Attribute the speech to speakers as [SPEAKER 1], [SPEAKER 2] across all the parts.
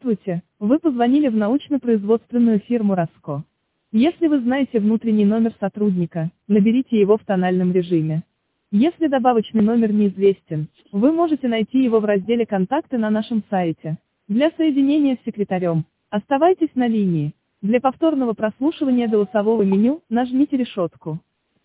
[SPEAKER 1] Здравствуйте, вы позвонили в научно-производственную фирму «Роско». Если вы знаете внутренний номер сотрудника, наберите его в тональном режиме. Если добавочный номер неизвестен, вы можете найти его в разделе «Контакты» на нашем сайте. Для соединения с секретарем, оставайтесь на линии. Для повторного прослушивания голосового меню, нажмите решетку.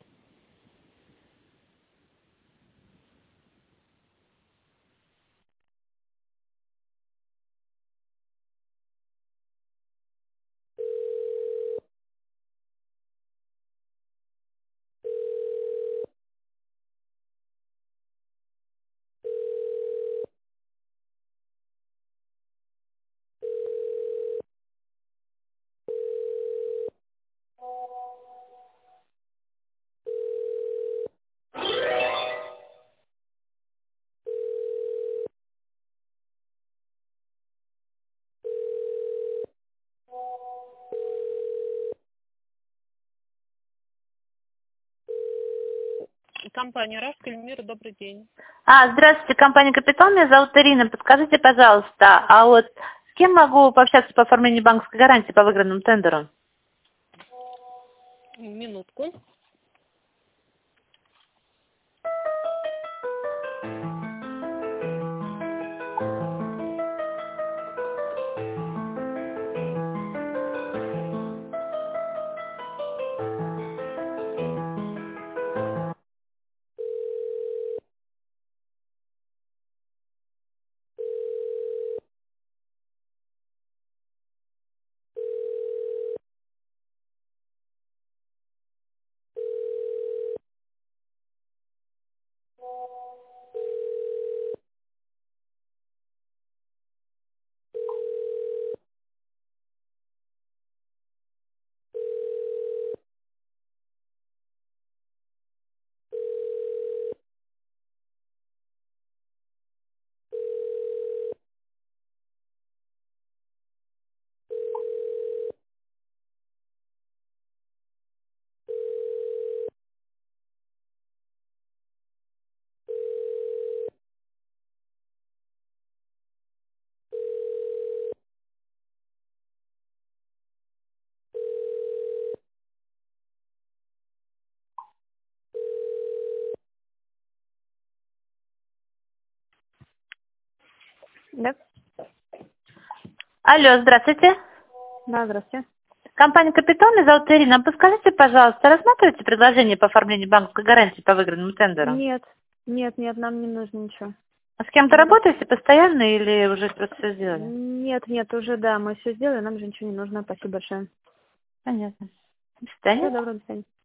[SPEAKER 2] Компания «Рашка», Эльмира, добрый день.
[SPEAKER 3] Здравствуйте, компания «Капитал», меня зовут Ирина. Подскажите, пожалуйста, с кем могу пообщаться по оформлению банковской гарантии по выигранному тендеру?
[SPEAKER 2] Минутку.
[SPEAKER 4] Да,
[SPEAKER 3] Алло, здравствуйте.
[SPEAKER 4] да, здравствуйте.
[SPEAKER 3] Компания «Капитал», меня зовут Ирина. Подскажите, пожалуйста, рассматриваете предложение по оформлению банковской гарантии по выигранному тендеру?
[SPEAKER 4] Нет, нам не нужно ничего.
[SPEAKER 3] А с кем-то работаете постоянно или уже просто все сделали?
[SPEAKER 4] Нет, уже да, мы все сделали, нам же ничего не нужно. Спасибо большое.
[SPEAKER 3] Понятно. До
[SPEAKER 4] Всего
[SPEAKER 3] свидания.
[SPEAKER 4] доброго, до свидания.